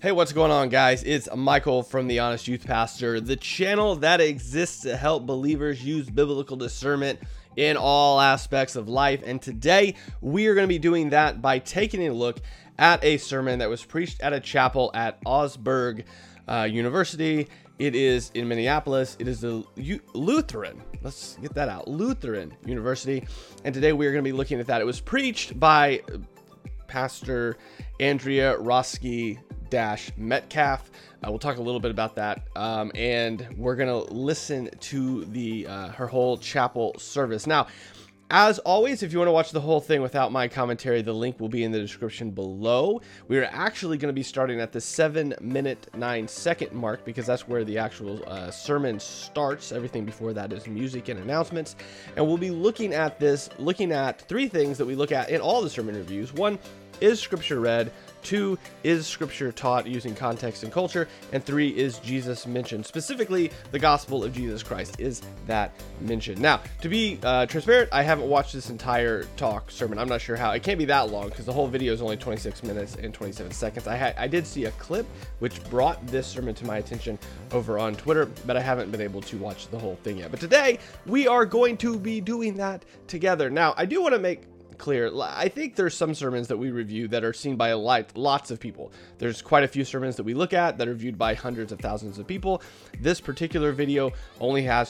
Hey, what's going on, guys? It's Michael from The Honest Youth Pastor, the channel that exists to help believers use biblical discernment in all aspects of life. And today we are going to be doing that by taking a look at a sermon that was preached at a chapel at Augsburg University. It is in Minneapolis. It is the Lutheran. Let's get that out. Lutheran University. And today we are going to be looking at that. It was preached by Pastor Andrea Roski-Metcalf. We'll talk a little bit about that, and we're gonna listen to the her whole chapel service. Now, as always, if you want to watch the whole thing without my commentary, the link will be in the description below. We are actually going to be starting at the 7-minute 9-second mark because that's where the actual sermon starts. Everything before that is music and announcements, and we'll be looking at three things that we look at in all the sermon reviews. One, is scripture read? 2, is scripture taught using context and culture? And 3, is Jesus mentioned? Specifically, the gospel of Jesus Christ. Is that mentioned? Now, to be transparent, I haven't watched this entire sermon. I'm not sure how. It can't be that long because the whole video is only 26 minutes and 27 seconds. I did see a clip which brought this sermon to my attention over on Twitter, but I haven't been able to watch the whole thing yet. But today, we are going to be doing that together. Now, I do want to make clear, I think there's some sermons that we review that are seen by lots of people. There's quite a few sermons that we look at that are viewed by hundreds of thousands of people. This particular video only has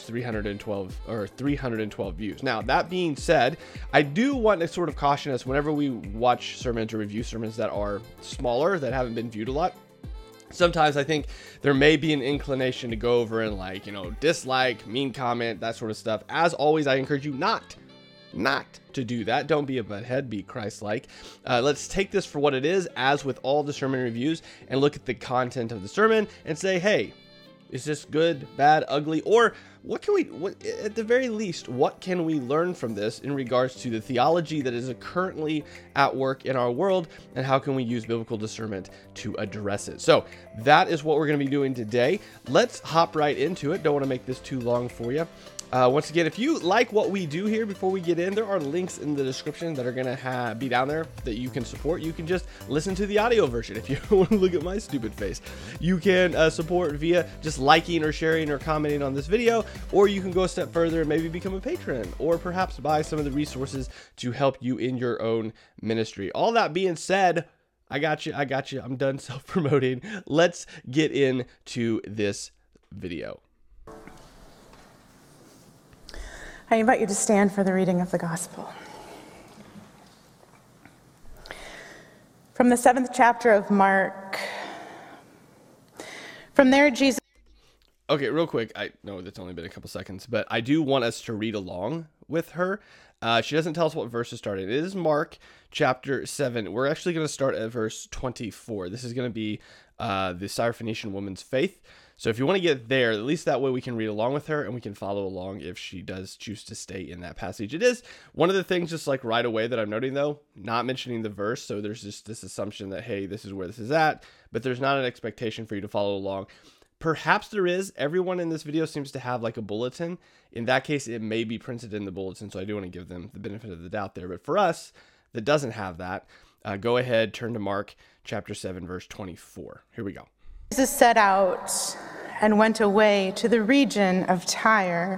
312 views. Now, that being said, I do want to sort of caution us whenever we watch sermons or review sermons that are smaller, that haven't been viewed a lot. Sometimes I think there may be an inclination to go over and dislike, mean comment, that sort of stuff. As always, I encourage you not to do that. Don't be a butthead, be Christ-like. Let's take this for what it is, as with all the sermon reviews, and look at the content of the sermon and say, hey, is this good, bad, ugly, or at the very least, what can we learn from this in regards to the theology that is currently at work in our world, and how can we use biblical discernment to address it? So that is what we're going to be doing today. Let's hop right into it. Don't want to make this too long for you. Once again, if you like what we do here, before we get in, there are links in the description that are going to be down there that you can support. You can just listen to the audio version if you want to look at my stupid face. You can support via just liking or sharing or commenting on this video, or you can go a step further and maybe become a patron, or perhaps buy some of the resources to help you in your own ministry. All that being said, I got you. I'm done self-promoting. Let's get into this video. I invite you to stand for the reading of the gospel. From the 7th chapter of Mark. From there, Jesus... Okay, real quick. I know that's only been a couple seconds, but I do want us to read along with her. She doesn't tell us what verse is starting. It is Mark chapter 7. We're actually going to start at verse 24. This is going to be the Syrophoenician woman's faith. So if you want to get there, at least that way we can read along with her and we can follow along if she does choose to stay in that passage. It is one of the things just like right away that I'm noting, though, not mentioning the verse. So there's just this assumption that, hey, this is where this is at, but there's not an expectation for you to follow along. Perhaps there is. Everyone in this video seems to have like a bulletin. In that case, it may be printed in the bulletin. So I do want to give them the benefit of the doubt there. But for us that doesn't have that, go ahead, turn to Mark chapter 7, verse 24. Here we go. Jesus set out and went away to the region of Tyre.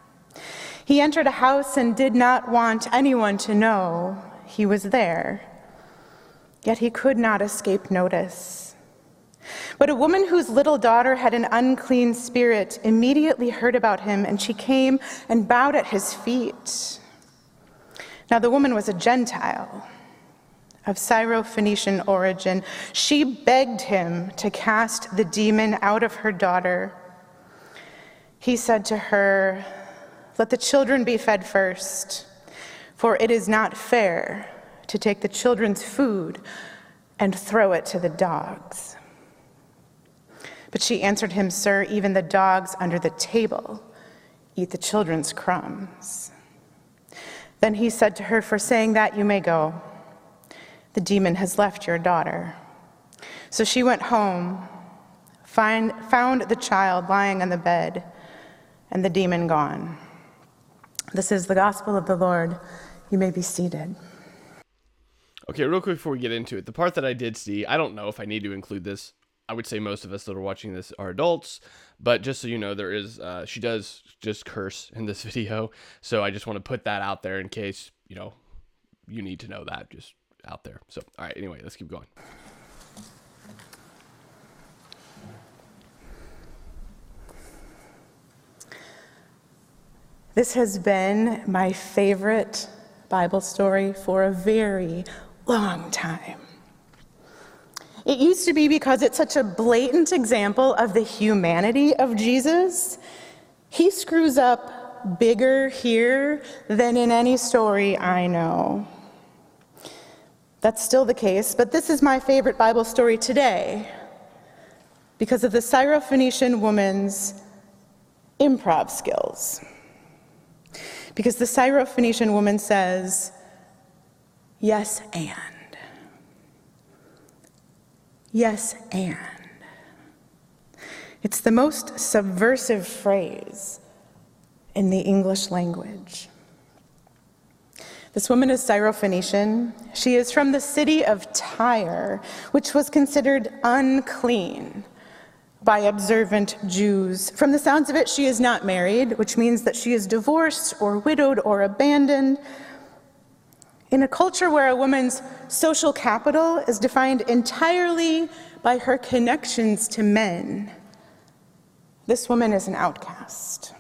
He entered a house and did not want anyone to know he was there, yet he could not escape notice. But a woman whose little daughter had an unclean spirit immediately heard about him, and she came and bowed at his feet. Now the woman was a Gentile, of Syrophoenician origin. She begged him to cast the demon out of her daughter. He said to her, "Let the children be fed first, for it is not fair to take the children's food and throw it to the dogs." But she answered him, "Sir, even the dogs under the table eat the children's crumbs." Then he said to her, "For saying that, you may go. The demon has left your daughter." So she went home, found the child lying on the bed, and the demon gone. This is the gospel of the Lord. You may be seated. Okay, real quick before we get into it, the part that I did see, I don't know if I need to include this. I would say most of us that are watching this are adults, but just so you know, there is, she does just curse in this video. So I just want to put that out there in case, you need to know that just out there. So, all right, anyway, let's keep going. This has been my favorite Bible story for a very long time. It used to be because it's such a blatant example of the humanity of Jesus. He screws up bigger here than in any story I know. That's still the case, but this is my favorite Bible story today because of the Syrophoenician woman's improv skills. Because the Syrophoenician woman says, yes, and. Yes, and. It's the most subversive phrase in the English language. This woman is Syrophoenician. She is from the city of Tyre, which was considered unclean by observant Jews. From the sounds of it, she is not married, which means that she is divorced or widowed or abandoned. In a culture where a woman's social capital is defined entirely by her connections to men, this woman is an outcast.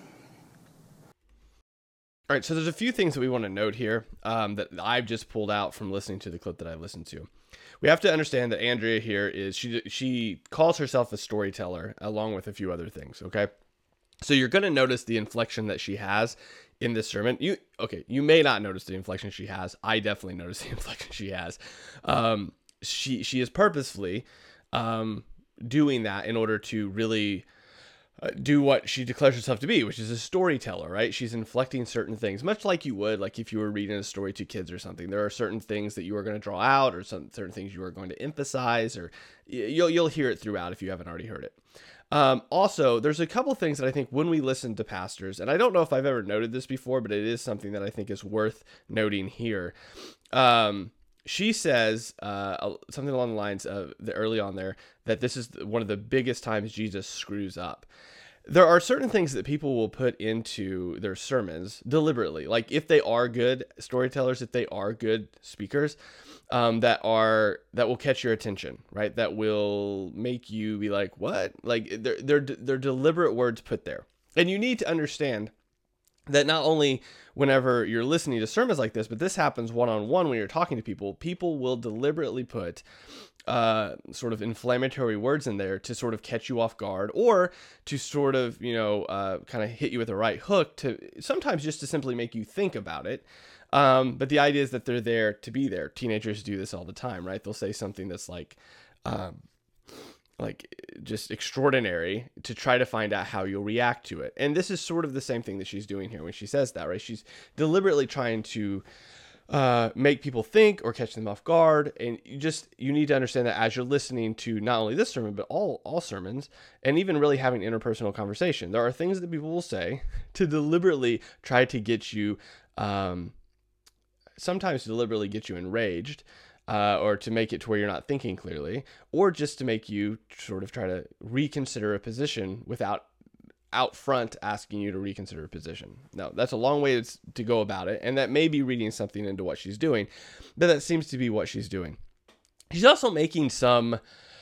All right, so there's a few things that we want to note here that I've just pulled out from listening to the clip that I listened to. We have to understand that Andrea here is, she calls herself a storyteller along with a few other things, okay? So you're going to notice the inflection that she has in this sermon. You may not notice the inflection she has. I definitely notice the inflection she has. She is purposefully doing that in order to really do what she declares herself to be, which is a storyteller, right? She's inflecting certain things, much like you would, like if you were reading a story to kids or something. There are certain things that you are going to draw out, or certain things you are going to emphasize, or you'll hear it throughout if you haven't already heard it. Also, there's a couple things that I think when we listen to pastors, and I don't know if I've ever noted this before, but it is something that I think is worth noting here. She says something along the lines of early on there that this is one of the biggest times Jesus screws up. There are certain things that people will put into their sermons deliberately, like if they are good storytellers, if they are good speakers, that will catch your attention, right? That will make you be like, what? Like they're deliberate words put there, and you need to understand that not only whenever you're listening to sermons like this, but this happens one-on-one when you're talking to people. People will deliberately put sort of inflammatory words in there to sort of catch you off guard, or to sort of, kind of hit you with the right hook, to sometimes just to simply make you think about it. But the idea is that they're there to be there. Teenagers do this all the time, right? They'll say something that's like just extraordinary to try to find out how you'll react to it. And this is sort of the same thing that she's doing here when she says that, right? She's deliberately trying to make people think or catch them off guard. And you need to understand that as you're listening to not only this sermon, but all sermons, and even really having interpersonal conversation, there are things that people will say to deliberately try to get you, sometimes deliberately get you enraged, or to make it to where you're not thinking clearly, or just to make you sort of try to reconsider a position without out front asking you to reconsider a position. Now, that's a long way to go about it, and that may be reading something into what she's doing, but that seems to be what she's doing. She's also making some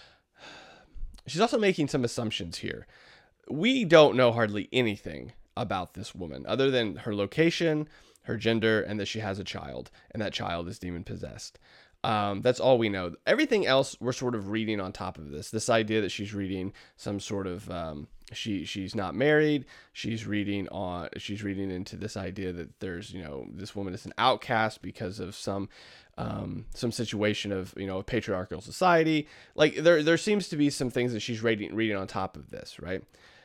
assumptions here. We don't know hardly anything about this woman other than her location, her gender, and that she has a child, and that child is demon possessed. That's all we know. Everything else we're sort of reading on top of this idea that she's reading some sort of, she's not married. She's reading into this idea that there's, this woman is an outcast because of some situation of, a patriarchal society. Like there seems to be some things that she's reading on top of this, right?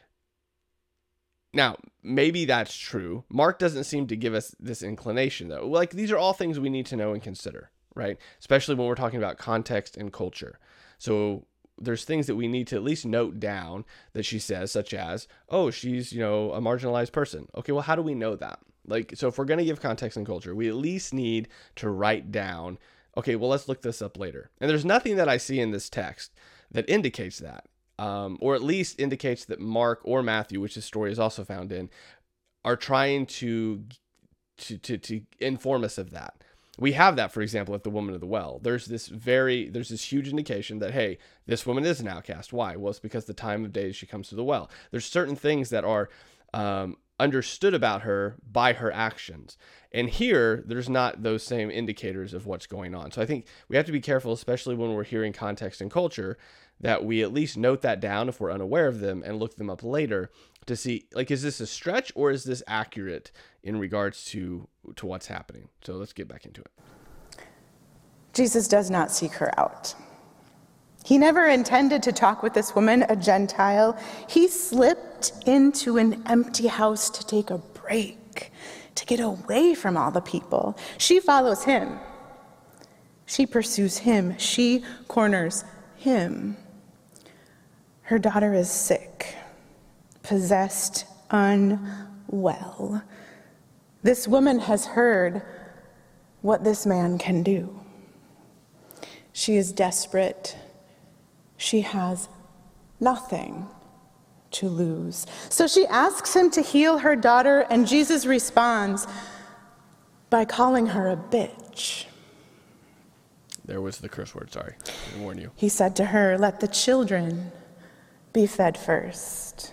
Now, maybe that's true. Mark doesn't seem to give us this inclination, though. Like, these are all things we need to know and consider, right? Especially when we're talking about context and culture. So there's things that we need to at least note down that she says, such as, oh, she's, a marginalized person. Okay, well, how do we know that? Like, so if we're going to give context and culture, we at least need to write down, okay, well, let's look this up later. And there's nothing that I see in this text that indicates that. or at least indicates that Mark or Matthew, which this story is also found in, are trying to inform us of that. We have that, for example, at the woman of the well. There's this huge indication that, hey, this woman is an outcast. Why? Well, it's because the time of day she comes to the well. There's certain things that are understood about her by her actions. And here, there's not those same indicators of what's going on. So I think we have to be careful, especially when we're hearing context and culture, that we at least note that down if we're unaware of them and look them up later to see, like, is this a stretch or is this accurate in regards to what's happening? So let's get back into it. Jesus does not seek her out. He never intended to talk with this woman, a Gentile. He slipped into an empty house to take a break, to get away from all the people. She follows him. She pursues him. She corners him. Her daughter is sick, possessed, unwell. This woman has heard what this man can do. She is desperate. She has nothing to lose. So she asks him to heal her daughter, and Jesus responds by calling her a bitch. There was the curse word, sorry. I warn you. He said to her, "Let the children be fed first."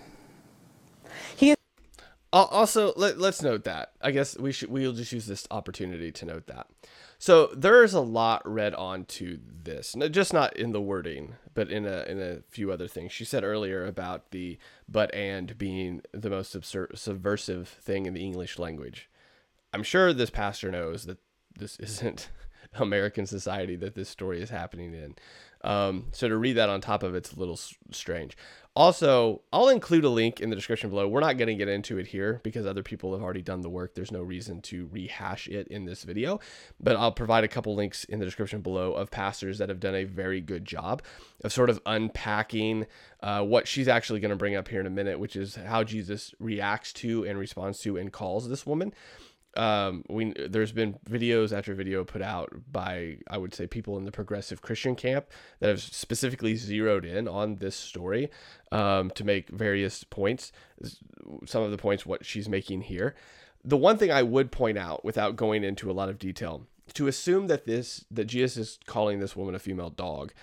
Also, let's note that. I guess we'll just use this opportunity to note that. So there's a lot read onto this, just not in the wording, but in a few other things. She said earlier about the "but and" being the most subversive thing in the English language. I'm sure this pastor knows that this isn't American society that this story is happening in. So to read that on top of it's a little strange. Also, I'll include a link in the description below. We're not going to get into it here because other people have already done the work. There's no reason to rehash it in this video, but I'll provide a couple links in the description below of pastors that have done a very good job of sort of unpacking what she's actually going to bring up here in a minute, which is how Jesus reacts to and responds to and calls this woman. There's been videos after video put out by, I would say, people in the progressive Christian camp that have specifically zeroed in on this story to make various points. Some of the points what she's making here. The one thing I would point out, without going into a lot of detail, to assume that Jesus is calling this woman a female dog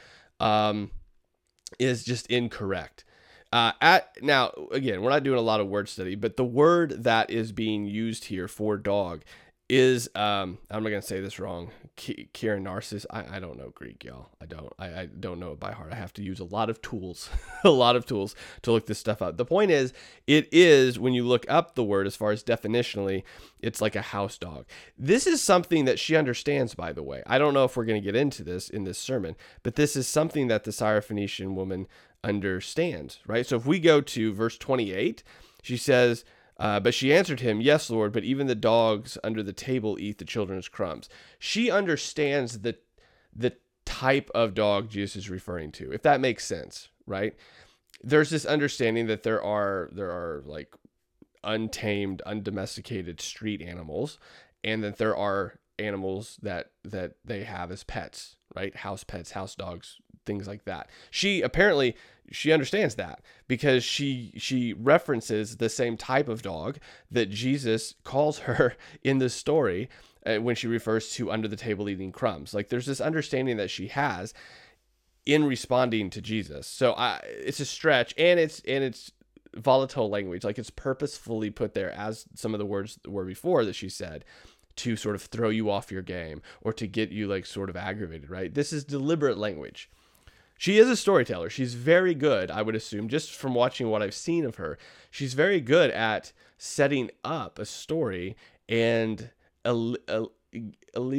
is just incorrect. Now, again, we're not doing a lot of word study, but the word that is being used here for dog is, I'm not going to say this wrong, Kieranarsis. I don't know Greek, y'all. I don't know it by heart. I have to use a lot of tools, to look this stuff up. The point is, it is, when you look up the word as far as definitionally, it's like a house dog. This is something that she understands, by the way. I don't know if we're going to get into this in this sermon, but this is something that the Syrophoenician woman understands, right? So if we go to verse 28, she says, but she answered him, "Yes, Lord, but even the dogs under the table eat the children's crumbs." She understands the type of dog Jesus is referring to, if that makes sense, right? There's this understanding that there are like untamed, undomesticated street animals, and that there are animals that they have as pets, right? House pets, house dogs, things like that. She understands that because she references the same type of dog that Jesus calls her in this story when she refers to under the table eating crumbs. Like, there's this understanding that she has in responding to Jesus. So it's a stretch, and it's volatile language. Like, it's purposefully put there, as some of the words were before that she said, to sort of throw you off your game or to get you like sort of aggravated, right? This is deliberate language. She is a storyteller. She's very good, I would assume, just from watching what I've seen of her. She's very good at setting up a story and eliciting,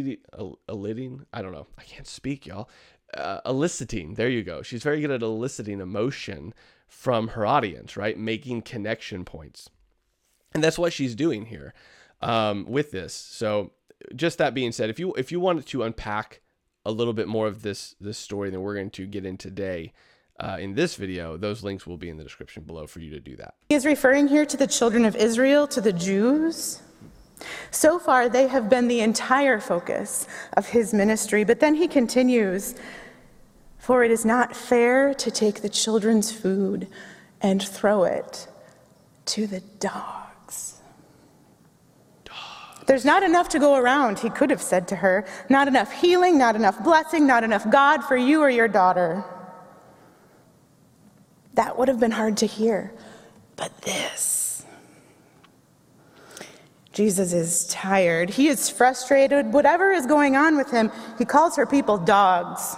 I don't know, I can't speak, y'all. Eliciting, there you go. She's very good at eliciting emotion from her audience, right? Making connection points. And that's what she's doing here with this. So just that being said, if you wanted to unpack a little bit more of this story than we're going to get in today in this video, those links will be in the description below for you to do that. He is referring here to the children of Israel, to the Jews. So far, they have been the entire focus of his ministry, but then he continues, For it is not fair to take the children's food and throw it to the dogs. There's not enough to go around, he could have said to her. Not enough healing, not enough blessing, not enough God for you or your daughter. That would have been hard to hear. But this. Jesus is tired. He is frustrated. Whatever is going on with him, he calls her people dogs.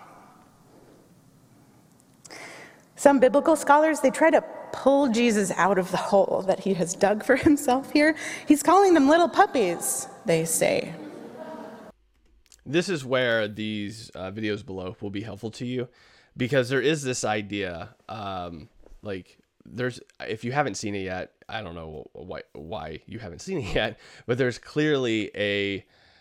Some biblical scholars, they try to pull Jesus out of the hole that he has dug for himself here. He's calling them little puppies, they say. This is where these videos below will be helpful to you, because there is this idea, if you haven't seen it yet, I don't know why you haven't seen it yet, but there's clearly a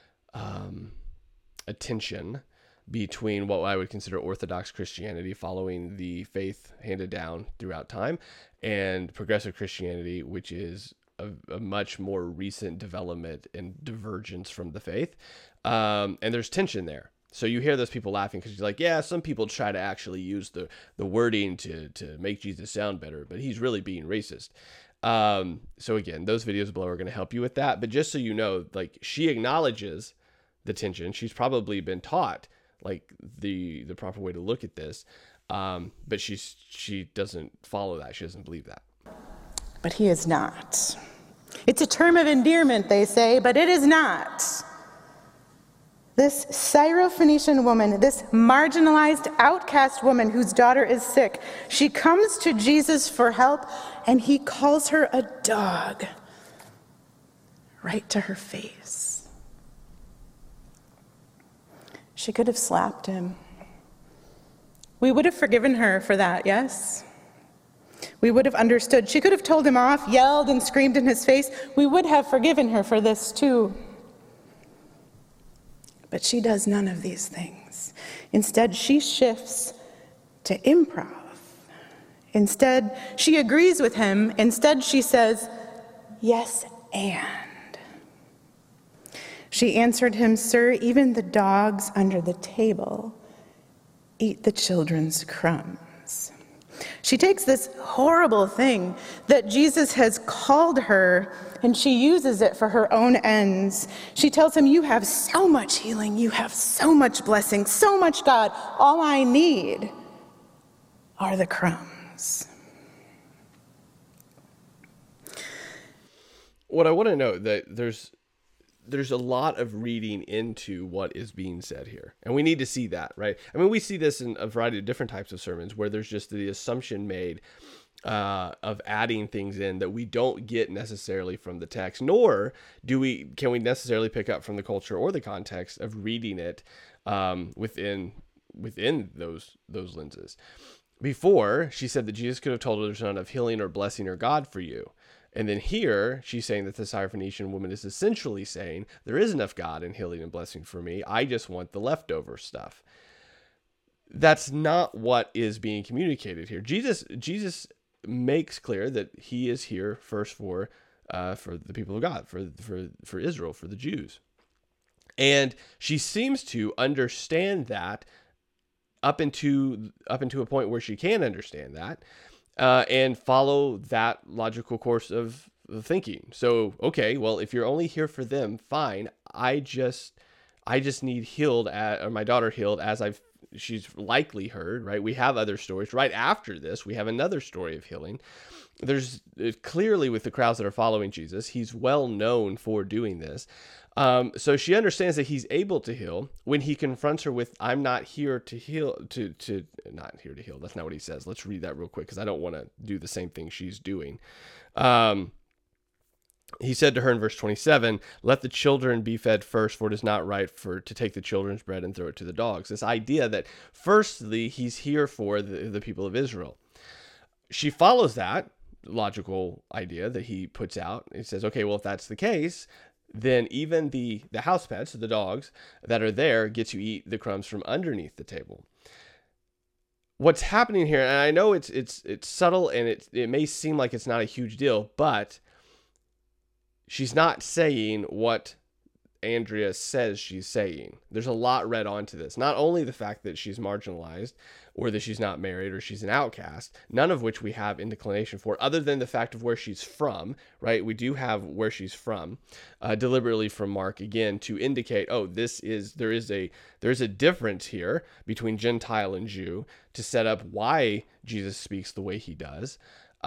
tension between what I would consider Orthodox Christianity, following the faith handed down throughout time, and progressive Christianity, which is a much more recent development and divergence from the faith. And there's tension there. So you hear those people laughing because you're like, yeah, some people try to actually use the wording to make Jesus sound better, but he's really being racist. So again, those videos below are going to help you with that. But just so you know, like, she acknowledges the tension. She's probably been taught like the proper way to look at this. But she doesn't follow that. She doesn't believe that. But he is not. It's a term of endearment, they say, but it is not. This Syrophoenician woman, this marginalized, outcast woman whose daughter is sick, she comes to Jesus for help, and he calls her a dog right to her face. She could have slapped him. We would have forgiven her for that, yes? We would have understood. She could have told him off, yelled and screamed in his face. We would have forgiven her for this too. But she does none of these things. Instead, she shifts to improv. Instead, she agrees with him. Instead, she says, yes, and. She answered him, sir, even the dogs under the table eat the children's crumbs. She takes this horrible thing that Jesus has called her, and she uses it for her own ends. She tells him, you have so much healing, you have so much blessing, so much God. All I need are the crumbs. What I want to note that there's a lot of reading into what is being said here. And we need to see that, right? I mean, we see this in a variety of different types of sermons where there's just the assumption made of adding things in that we don't get necessarily from the text, nor can we necessarily pick up from the culture or the context of reading it within those lenses. Before, she said that Jesus could have told her there's not enough healing or blessing or God for you. And then here, she's saying that the Syrophoenician woman is essentially saying, there is enough God and healing and blessing for me. I just want the leftover stuff. That's not what is being communicated here. Jesus makes clear that he is here first for the people of God, for Israel, for the Jews. And she seems to understand that up into a point where she can understand that. And follow that logical course of thinking. So, okay, well, if you're only here for them, fine. I just need healed, or my daughter healed, as she's likely heard, right? We have other stories. Right after this, we have another story of healing. There's clearly, with the crowds that are following Jesus, he's well known for doing this. So she understands that he's able to heal. When he confronts her with, I'm not here to heal, not here to heal. That's not what he says. Let's read that real quick, because I don't want to do the same thing she's doing. He said to her in verse 27, let the children be fed first, for it is not right to take the children's bread and throw it to the dogs. This idea that firstly, he's here for the people of Israel. She follows that logical idea that he puts out. He says, okay, well, if that's the case, then even the house pets, the dogs that are there, get to eat the crumbs from underneath the table. What's happening here, and I know it's subtle and it may seem like it's not a huge deal, but she's not saying what Andrea says she's saying. There's a lot read onto this. Not only the fact that she's marginalized or that she's not married or she's an outcast, none of which we have inclination for, other than the fact of where she's from, right? We do have where she's from, deliberately from Mark, again, to indicate, oh, there is a difference here between Gentile and Jew, to set up why Jesus speaks the way he does.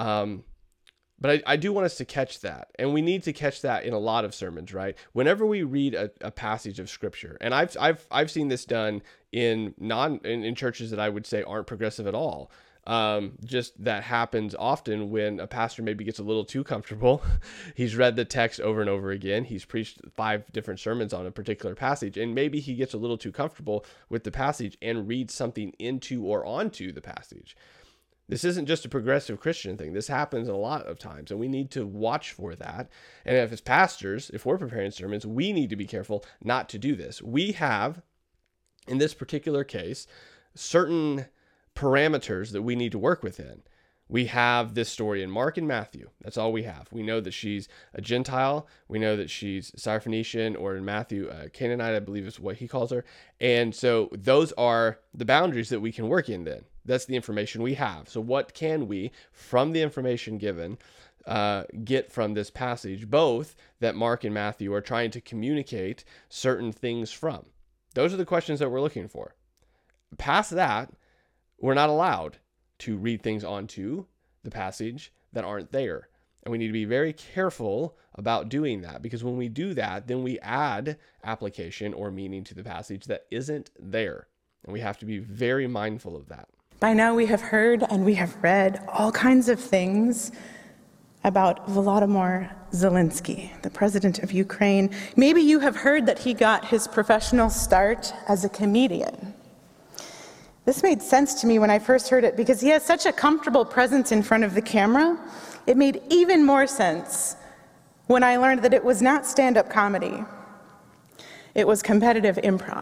But I do want us to catch that, and we need to catch that in a lot of sermons, right? Whenever we read a passage of scripture, and I've seen this done in churches that I would say aren't progressive at all. Just that happens often when a pastor maybe gets a little too comfortable. He's read the text over and over again. He's preached 5 different sermons on a particular passage, and maybe he gets a little too comfortable with the passage and reads something into or onto the passage. This isn't just a progressive Christian thing. This happens a lot of times, and we need to watch for that. And if as pastors, if we're preparing sermons, we need to be careful not to do this. We have, in this particular case, certain parameters that we need to work within. We have this story in Mark and Matthew. That's all we have. We know that she's a Gentile. We know that she's Syrophoenician, or in Matthew, Canaanite, I believe is what he calls her. And so those are the boundaries that we can work in then. That's the information we have. So what can we, from the information given, get from this passage, both that Mark and Matthew are trying to communicate certain things from? Those are the questions that we're looking for. Past that, we're not allowed to read things onto the passage that aren't there. And we need to be very careful about doing that, because when we do that, then we add application or meaning to the passage that isn't there. And we have to be very mindful of that. By now we have heard and we have read all kinds of things about Volodymyr Zelensky, the president of Ukraine. Maybe you have heard that he got his professional start as a comedian. This made sense to me when I first heard it, because he has such a comfortable presence in front of the camera. It made even more sense when I learned that it was not stand-up comedy. It was competitive improv.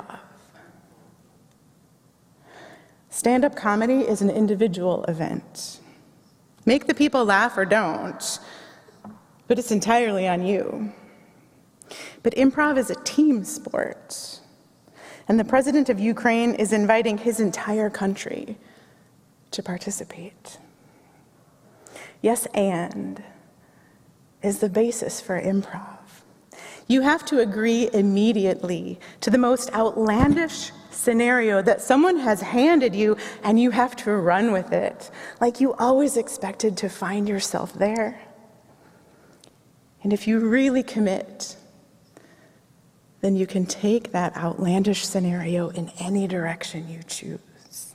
Stand-up comedy is an individual event. Make the people laugh or don't, but it's entirely on you. But improv is a team sport, and the president of Ukraine is inviting his entire country to participate. Yes, and is the basis for improv. You have to agree immediately to the most outlandish scenario that someone has handed you, and you have to run with it, like you always expected to find yourself there. And if you really commit, then you can take that outlandish scenario in any direction you choose.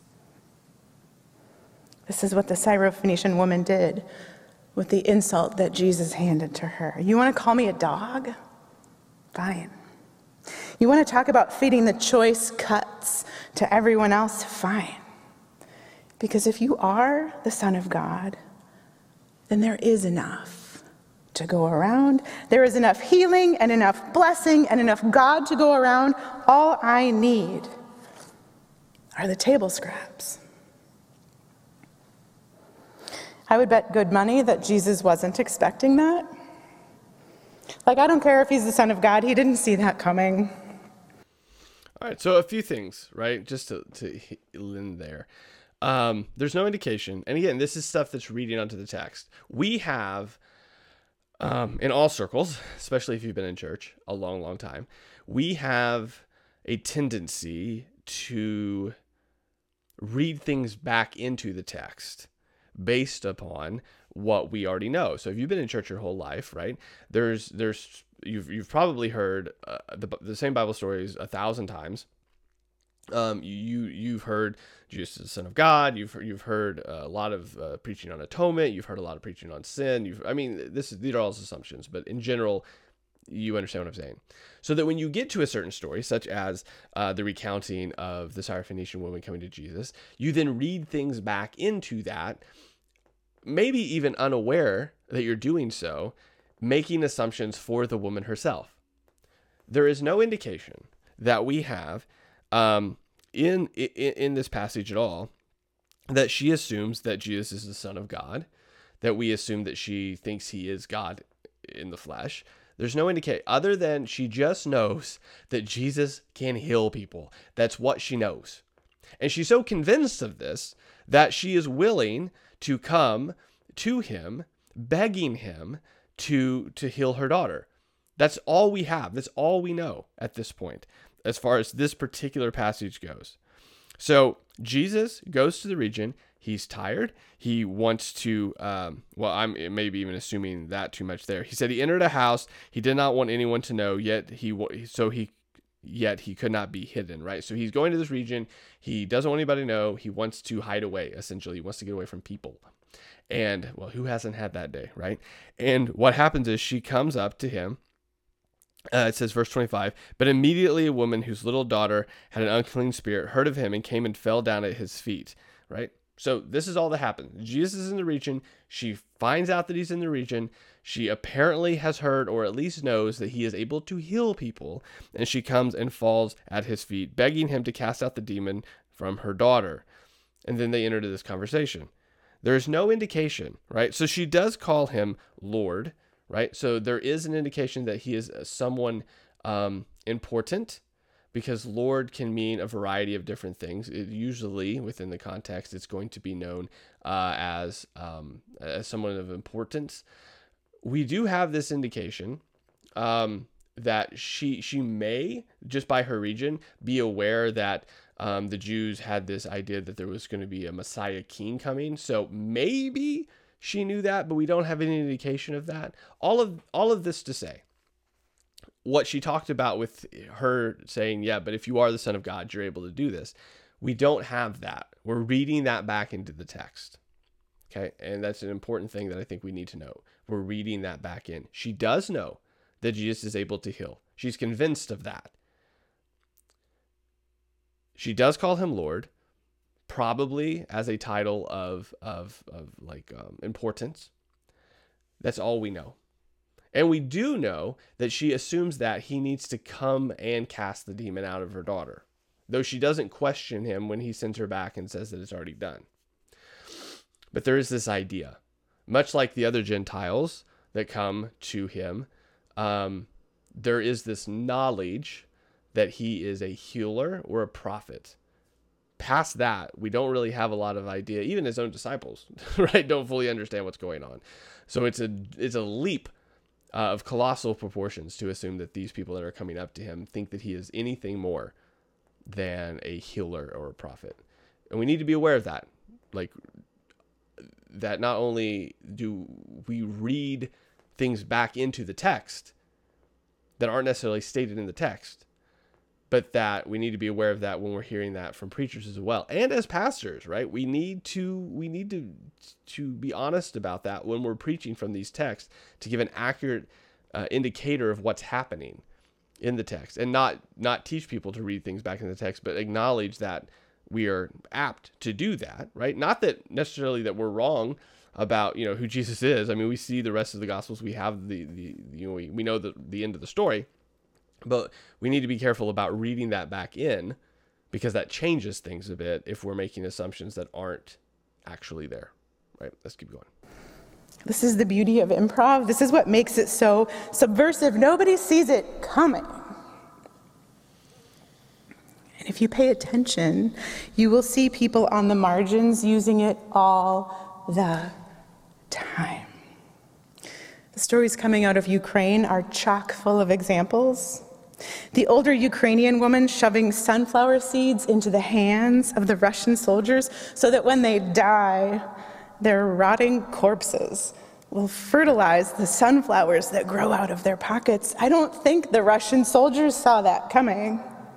This is what the Syrophoenician woman did with the insult that Jesus handed to her. You want to call me a dog? Fine. You want to talk about feeding the choice cuts to everyone else? Fine. Because if you are the Son of God, then there is enough to go around. There is enough healing and enough blessing and enough God to go around. All I need are the table scraps. I would bet good money that Jesus wasn't expecting that. Like, I don't care if he's the Son of God. He didn't see that coming. All right, so a few things, right, just to end there. There's no indication, and again, this is stuff that's reading onto the text. We have, in all circles, especially if you've been in church a long, long time, we have a tendency to read things back into the text based upon what we already know. So if you've been in church your whole life, right, you've probably heard the same Bible stories 1,000 times. You've heard Jesus is the Son of God. You've heard a lot of preaching on atonement. You've heard a lot of preaching on sin. These are all assumptions, but in general, you understand what I'm saying. So that when you get to a certain story, such as the recounting of the Syrophoenician woman coming to Jesus, you then read things back into that, maybe even unaware that you're doing so, making assumptions for the woman herself. There is no indication that we have in this passage at all that she assumes that Jesus is the Son of God, that we assume that she thinks he is God in the flesh, There's no indication other than she just knows that Jesus can heal people. That's what she knows. And she's so convinced of this that she is willing to come to him, begging him to heal her daughter. That's all we have. That's all we know at this point, as far as this particular passage goes. So Jesus goes to the region. He's tired. He wants to, I'm maybe even assuming that too much there. He said he entered a house. He did not want anyone to know, yet he could not be hidden, right? So he's going to this region. He doesn't want anybody to know. He wants to hide away, essentially. He wants to get away from people. And, well, who hasn't had that day, right? And what happens is she comes up to him. It says, verse 25, but immediately a woman whose little daughter had an unclean spirit heard of him and came and fell down at his feet, right? So this is all that happens. Jesus is in the region. She finds out that he's in the region. She apparently has heard, or at least knows, that he is able to heal people. And she comes and falls at his feet, begging him to cast out the demon from her daughter. And then they enter into this conversation. There is no indication, right? So she does call him Lord, right? So there is an indication that he is someone important, because Lord can mean a variety of different things. Usually, within the context, it's going to be known as someone of importance. We do have this indication that she may, just by her region, be aware that the Jews had this idea that there was going to be a Messiah king coming. So maybe she knew that, but we don't have any indication of that. All of this to say, what she talked about with her saying, yeah, but if you are the Son of God, you're able to do this. We don't have that. We're reading that back into the text. Okay. And that's an important thing that I think we need to know. We're reading that back in. She does know that Jesus is able to heal. She's convinced of that. She does call him Lord, probably as a title of importance. That's all we know. And we do know that she assumes that he needs to come and cast the demon out of her daughter, though she doesn't question him when he sends her back and says that it's already done. But there is this idea, much like the other Gentiles that come to him, there is this knowledge that he is a healer or a prophet. Past that, we don't really have a lot of idea. Even his own disciples, right, don't fully understand what's going on. So it's a leap of colossal proportions to assume that these people that are coming up to him think that he is anything more than a healer or a prophet. And we need to be aware of that. Like, that not only do we read things back into the text that aren't necessarily stated in the text, but that we need to be aware of that when we're hearing that from preachers as well. And as pastors, right? We need to be honest about that when we're preaching from these texts, to give an accurate indicator of what's happening in the text, and not teach people to read things back in the text, but acknowledge that we are apt to do that, right? Not that necessarily that we're wrong about, who Jesus is. I mean, we see the rest of the Gospels. We have we know the end of the story. But we need to be careful about reading that back in, because that changes things a bit if we're making assumptions that aren't actually there. Right? Let's keep going. This is the beauty of improv. This is what makes it so subversive. Nobody sees it coming. And if you pay attention, you will see people on the margins using it all the time. The stories coming out of Ukraine are chock full of examples. The older Ukrainian woman shoving sunflower seeds into the hands of the Russian soldiers so that when they die, their rotting corpses will fertilize the sunflowers that grow out of their pockets. I don't think the Russian soldiers saw that coming.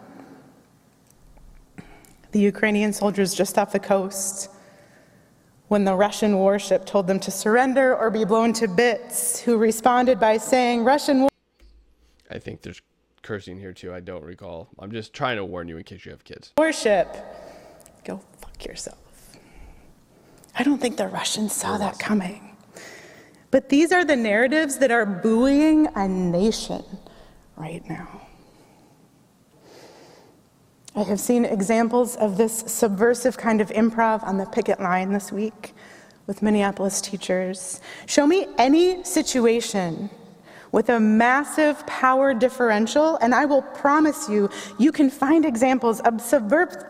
The Ukrainian soldiers just off the coast, when the Russian warship told them to surrender or be blown to bits, who responded by saying, I think there's cursing here too. I don't recall. I'm just trying to warn you in case you have kids. Warship, go fuck yourself. I don't think the Russians saw that coming. But these are the narratives that are buoying a nation right now. I have seen examples of this subversive kind of improv on the picket line this week with Minneapolis teachers. Show me any situation with a massive power differential, and I will promise you, you can find examples of subversive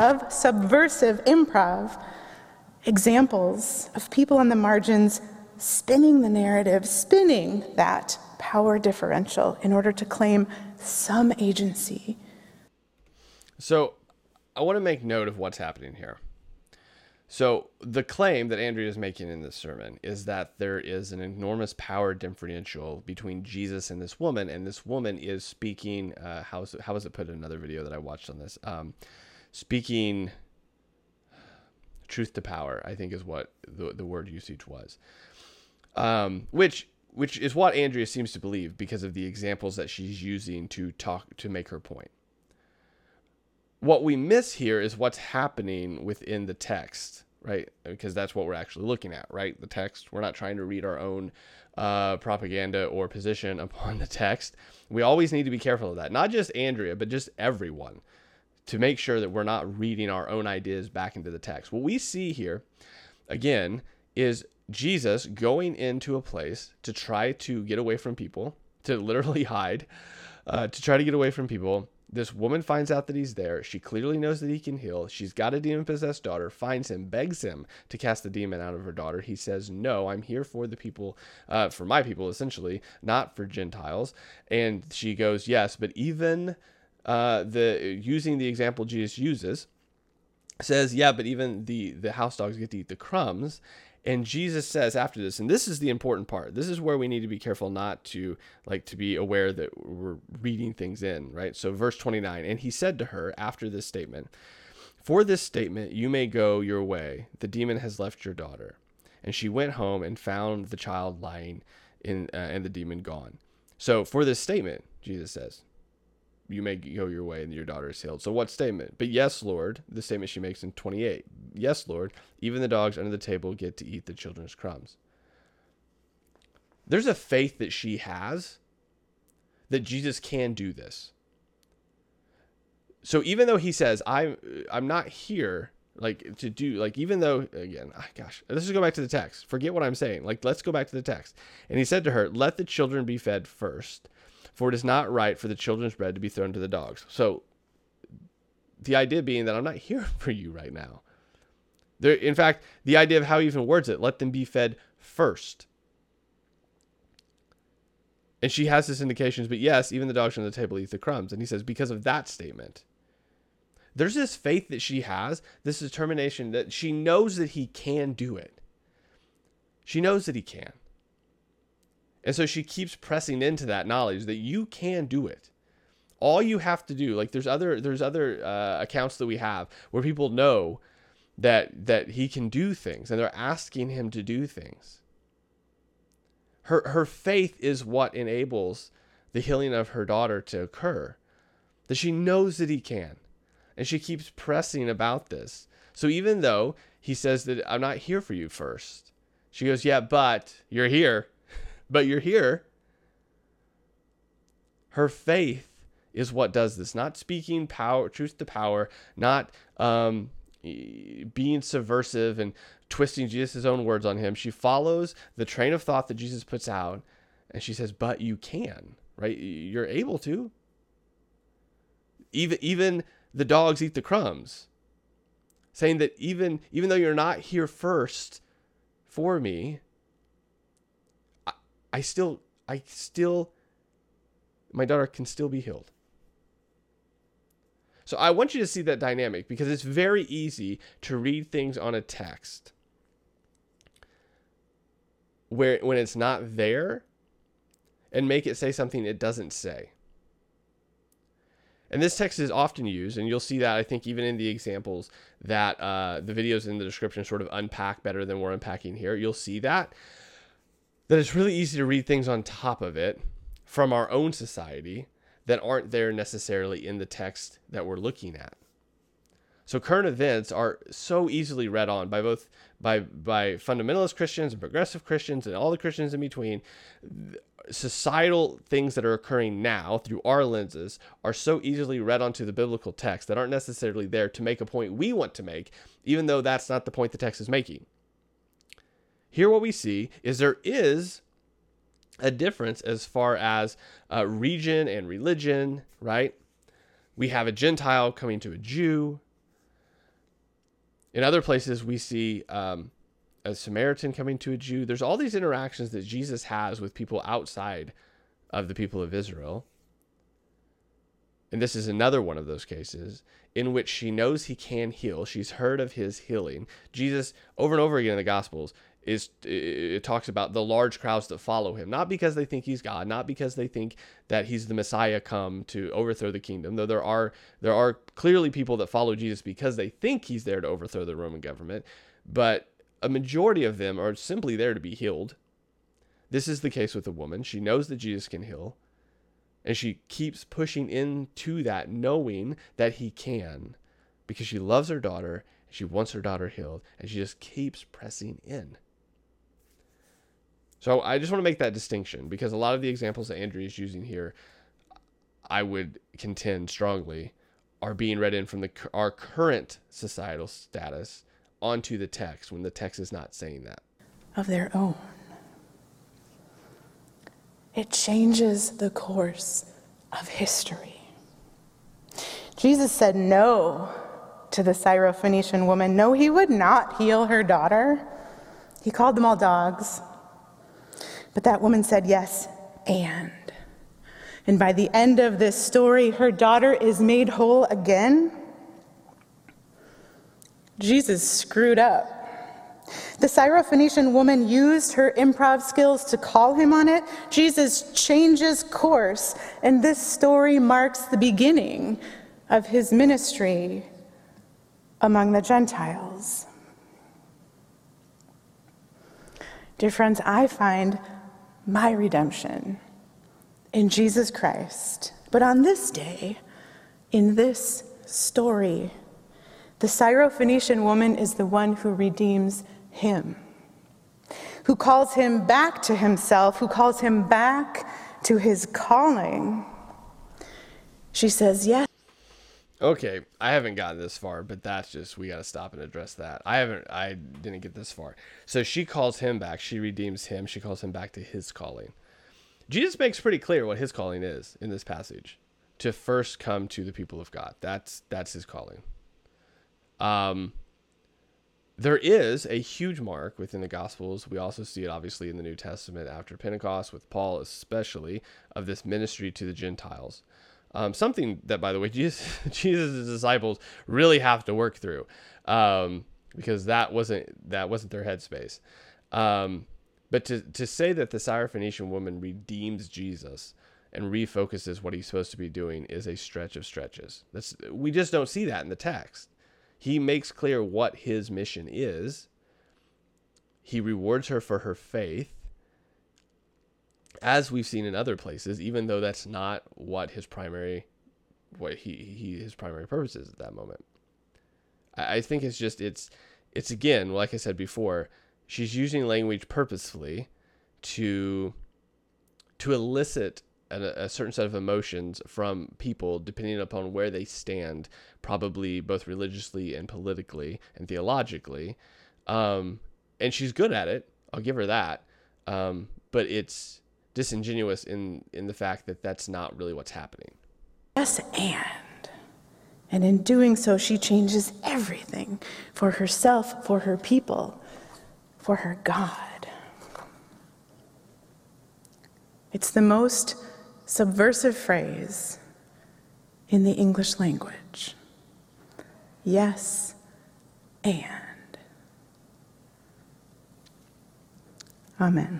improv, examples of people on the margins spinning the narrative, spinning that power differential in order to claim some agency. So I want to make note of what's happening here. So the claim that Andrea is making in this sermon is that there is an enormous power differential between Jesus and this woman is speaking, how was it put in another video that I watched on this? Speaking truth to power, I think is what the word usage was. Which is what Andrea seems to believe because of the examples that she's using to make her point. What we miss here is what's happening within the text, right? Because that's what we're actually looking at, right? The text. We're not trying to read our own propaganda or position upon the text. We always need to be careful of that. Not just Andrea, but just everyone, to make sure that we're not reading our own ideas back into the text. What we see here, again, is Jesus going into a place to try to get away from people, to literally hide, to try to get away from people. This woman finds out that he's there. She clearly knows that he can heal. She's got a demon-possessed daughter, finds him, begs him to cast the demon out of her daughter. He says, no, I'm here for the people, for my people, essentially, not for Gentiles. And she goes, yes, but even using the example Jesus uses, says, yeah, but even the house dogs get to eat the crumbs. And Jesus says after this, and this is the important part. This is where we need to be careful not to be aware that we're reading things in, right? So verse 29, and he said to her after this statement, for this statement, you may go your way. The demon has left your daughter. And she went home and found the child lying and the demon gone. So for this statement, Jesus says, you may go your way and your daughter is healed. So what statement? But yes, Lord, the statement she makes in 28. Yes, Lord, even the dogs under the table get to eat the children's crumbs. There's a faith that she has that Jesus can do this. So even though he says, I'm not here to do, even though, again, gosh, let's just go back to the text. Forget what I'm saying. Let's go back to the text. And he said to her, let the children be fed first, for it is not right for the children's bread to be thrown to the dogs. So the idea being that I'm not here for you right now. In fact, the idea of how he even words it, let them be fed first. And she has this indications, but yes, even the dogs on the table eat the crumbs. And he says, because of that statement, there's this faith that she has, this determination that she knows that he can do it. She knows that he can. And so she keeps pressing into that knowledge that you can do it. All you have to do, there's other accounts that we have where people know that he can do things and they're asking him to do things. Her faith is what enables the healing of her daughter to occur. That she knows that he can. And she keeps pressing about this. So even though he says that I'm not here for you first, she goes, yeah, but you're here. But you're here. Her faith is what does this. Not speaking power, truth to power, not being subversive and twisting Jesus' own words on him. She follows the train of thought that Jesus puts out, and she says, but you can, right? You're able to. Even the dogs eat the crumbs. Saying that even though you're not here first for me, I still, my daughter can still be healed. So I want you to see that dynamic because it's very easy to read things on a text when it's not there and make it say something it doesn't say. And this text is often used, and you'll see that, I think, even in the examples that the videos in the description sort of unpack better than we're unpacking here. You'll see that it's really easy to read things on top of it from our own society that aren't there necessarily in the text that we're looking at. So current events are so easily read on by both by fundamentalist Christians and progressive Christians and all the Christians in between. Societal things that are occurring now through our lenses are so easily read onto the biblical text that aren't necessarily there to make a point we want to make, even though that's not the point the text is making. Here what we see is there is a difference as far as region and religion, right? We have a Gentile coming to a Jew. In other places, we see a Samaritan coming to a Jew. There's all these interactions that Jesus has with people outside of the people of Israel. And this is another one of those cases in which she knows he can heal. She's heard of his healing. Jesus, over and over again in the Gospels, it talks about the large crowds that follow him, not because they think he's God, not because they think that he's the Messiah come to overthrow the kingdom, though there are clearly people that follow Jesus because they think he's there to overthrow the Roman government, but a majority of them are simply there to be healed. This is the case with the woman. She knows that Jesus can heal, and she keeps pushing into that, knowing that he can, because she loves her daughter, she wants her daughter healed, and she just keeps pressing in. So I just want to make that distinction, because a lot of the examples that Andrea is using here, I would contend strongly, are being read in from our current societal status onto the text, when the text is not saying that. Of their own. It changes the course of history. Jesus said no to the Syrophoenician woman. No, he would not heal her daughter. He called them all dogs. But that woman said yes, and by the end of this story, her daughter is made whole again. Jesus screwed up. The Syrophoenician woman used her improv skills to call him on it. Jesus changes course, and this story marks the beginning of his ministry among the Gentiles. Dear friends, I find my redemption in Jesus Christ. But on this day, in this story, the Syrophoenician woman is the one who redeems him, who calls him back to himself, who calls him back to his calling. She says, yes. Okay, I haven't gotten this far, but that's just, we got to stop and address that. I didn't get this far. So she calls him back. She redeems him. She calls him back to his calling. Jesus makes pretty clear what his calling is in this passage: to first come to the people of God. That's his calling. There is a huge mark within the Gospels. We also see it obviously in the New Testament after Pentecost, with Paul especially, of this ministry to the Gentiles. Something that, by the way, Jesus' disciples really have to work through, because that wasn't their headspace. But to say that the Syrophoenician woman redeems Jesus and refocuses what he's supposed to be doing is a stretch of stretches. We just don't see that in the text. He makes clear what his mission is. He rewards her for her faith, as we've seen in other places, even though that's not what his primary purpose is at that moment. I think it's again, like I said before, she's using language purposefully to elicit a certain set of emotions from people depending upon where they stand, probably both religiously and politically and theologically. And she's good at it. I'll give her that. But it's disingenuous in the fact that that's not really what's happening. Yes, and in doing so, she changes everything for herself, for her people, for her God. It's the most subversive phrase in the English language. Yes, and. Amen.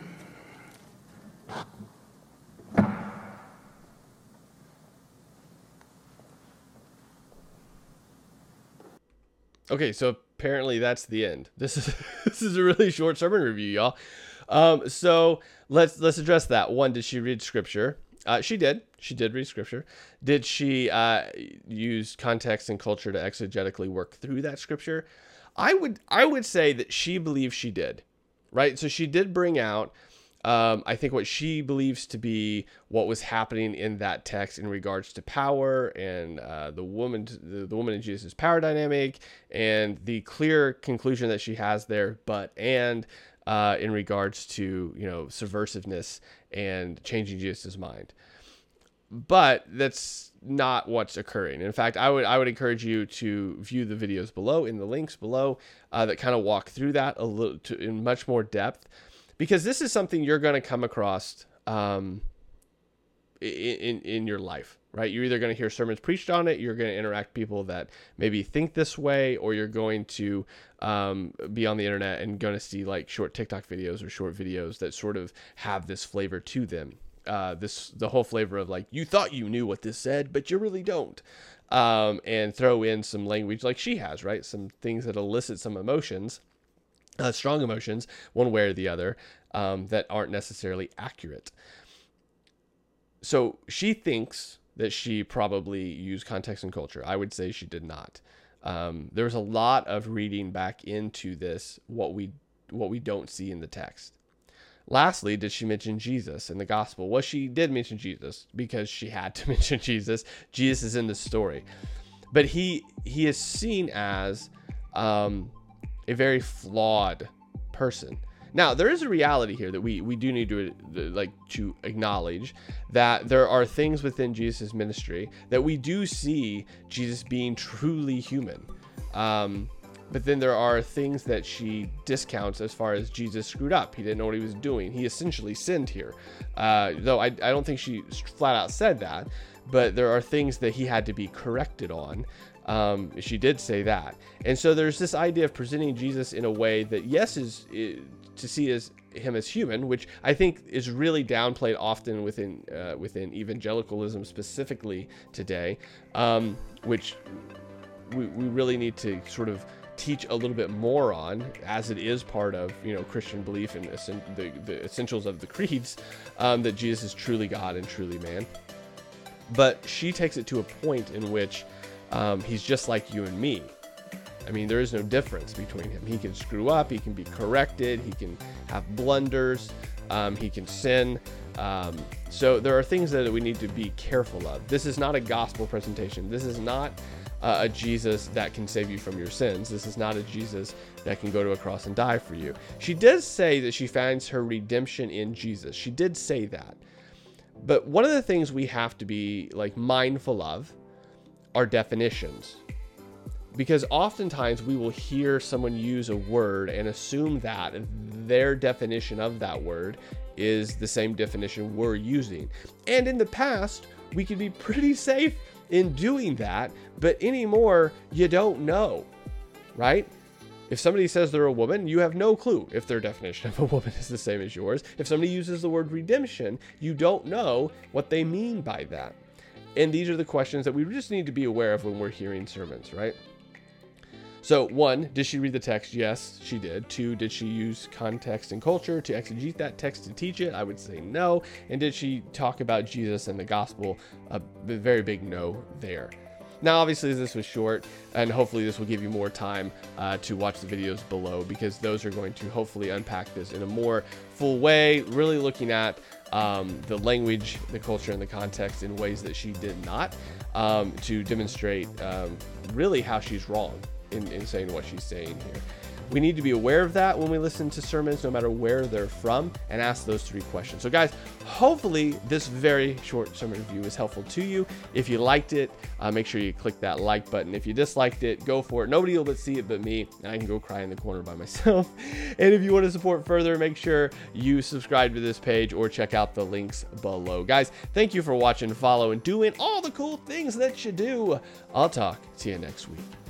Okay, so apparently that's the end. This is a really short sermon review, y'all. So let's address that. One, did she read scripture? She did. She did read scripture. Did she use context and culture to exegetically work through that scripture? I would say that she believes she did, right? So she did bring out, I think, what she believes to be what was happening in that text in regards to power and the woman in Jesus' power dynamic, and the clear conclusion that she has there, in regards to, subversiveness and changing Jesus' mind. But that's not what's occurring. In fact, I would encourage you to view the videos below, in the links below, that kind of walk through that in much more depth, because this is something you're going to come across in your life, right? You're either going to hear sermons preached on it, you're going to interact with people that maybe think this way, or you're going to be on the internet and going to see like short TikTok videos or short videos that sort of have this flavor to them. The whole flavor of like, you thought you knew what this said, but you really don't. And throw in some language like she has, right? Some things that elicit some emotions, strong emotions, one way or the other, that aren't necessarily accurate. So she thinks that she probably used context and culture. I would say she did not. There's a lot of reading back into this, what we don't see in the text. Lastly, did she mention Jesus in the gospel? Well, she did mention Jesus because she had to mention Jesus. Jesus is in the story. But he is seen as a very flawed person. Now, there is a reality here that we do need to acknowledge, that there are things within Jesus' ministry that we do see Jesus being truly human. But then there are things that she discounts as far as Jesus screwed up. He didn't know what he was doing. He essentially sinned here. Though I don't think she flat out said that, but there are things that he had to be corrected on. She did say that. And so there's this idea of presenting Jesus in a way that, yes, is to see him as human, which I think is really downplayed often within evangelicalism specifically today, which we really need to sort of teach a little bit more on, as it is part of Christian belief and the essentials of the creeds, that Jesus is truly God and truly man. But she takes it to a point in which he's just like you and me. I mean, there is no difference between him. He can screw up, he can be corrected, he can have blunders, he can sin. So there are things that we need to be careful of. This is not a gospel presentation. This is not a Jesus that can save you from your sins. This is not a Jesus that can go to a cross and die for you. She does say that she finds her redemption in Jesus. She did say that. But one of the things we have to be mindful of are definitions. Because oftentimes we will hear someone use a word and assume that their definition of that word is the same definition we're using. And in the past, we could be pretty safe in doing that, but anymore, you don't know, right? If somebody says they're a woman, you have no clue if their definition of a woman is the same as yours. If somebody uses the word redemption, you don't know what they mean by that. And these are the questions that we just need to be aware of when we're hearing sermons, right? So 1, did she read the text? Yes, she did. 2, did she use context and culture to exegete that text to teach it? I would say no. And did she talk about Jesus and the gospel? A very big no there. Now, obviously, this was short, and hopefully this will give you more time to watch the videos below, because those are going to hopefully unpack this in a more full way, really looking at the language, the culture, and the context in ways that she did not, to demonstrate really how she's wrong in saying what she's saying here. We need to be aware of that when we listen to sermons, no matter where they're from, and ask those 3 questions. So guys, hopefully this very short sermon review is helpful to you. If you liked it, make sure you click that like button. If you disliked it, go for it. Nobody will see it but me, and I can go cry in the corner by myself. And if you want to support further, make sure you subscribe to this page or check out the links below. Guys, thank you for watching, follow, and doing all the cool things that you do. I'll talk to you next week.